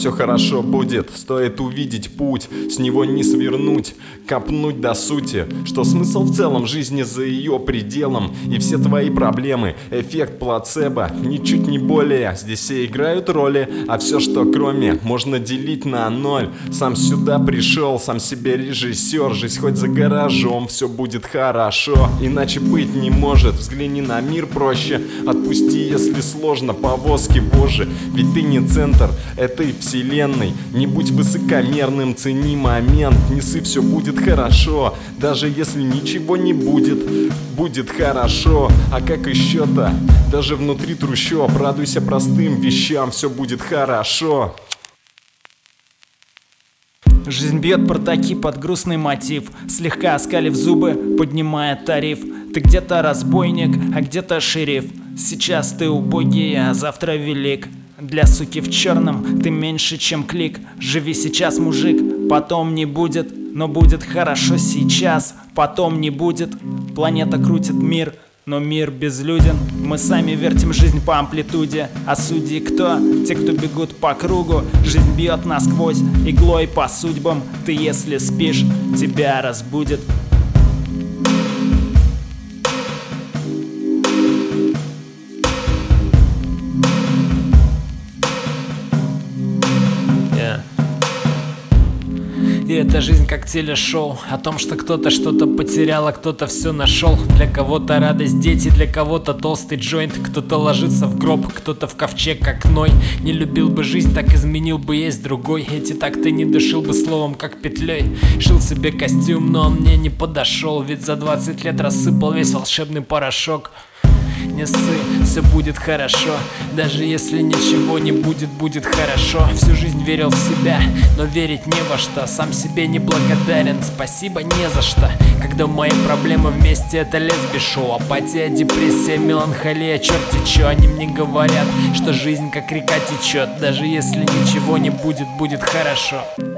все хорошо будет. Стоит увидеть путь, с него не свернуть, копнуть до сути. Что смысл в целом жизни за ее пределом, и все твои проблемы — эффект плацебо, ничуть не более. Здесь все играют роли, а все, что кроме, можно делить на ноль. Сам сюда пришел, сам себе режиссер. Жизнь хоть за гаражом, все будет хорошо. Иначе быть не может. Взгляни на мир проще, отпусти, если сложно, повозки вожжи. Ведь ты не центр этой вселенной. Не будь высокомерным, цени момент. Неси, все будет хорошо. Даже если ничего не будет, будет хорошо. А как еще-то? Даже внутри трущоб радуйся простым вещам, все будет хорошо. Жизнь бьет протоки под грустный мотив, слегка оскалив зубы, поднимая тариф. Ты где-то разбойник, а где-то шериф. Сейчас ты убогий, а завтра велик. Для суки в черном ты меньше, чем клик. Живи сейчас, мужик, потом не будет. Но будет хорошо сейчас, потом не будет. Планета крутит мир, но мир безлюден. Мы сами вертим жизнь по амплитуде. А судьи кто? Те, кто бегут по кругу. Жизнь бьет насквозь иглой по судьбам. Ты, если спишь, тебя разбудит. И эта жизнь как телешоу о том, что кто-то что-то потерял, а кто-то все нашел. Для кого-то радость дети, для кого-то толстый джойнт. Кто-то ложится в гроб, кто-то в ковчег как Ной. Не любил бы жизнь, так изменил бы, есть другой. Эти так ты не дышил бы словом, как петлей. Шил себе костюм, но он мне не подошел. Ведь за 20 лет рассыпал весь волшебный порошок. Не ссы, все будет хорошо. Даже если ничего не будет, будет хорошо. Всю жизнь верил в себя, но верить не во что. Сам себе не благодарен, спасибо не за что. Когда мои проблемы вместе, это лесби-шоу. Апатия, депрессия, меланхолия, черти чё. Они мне говорят, что жизнь как река течет. Даже если ничего не будет, будет хорошо.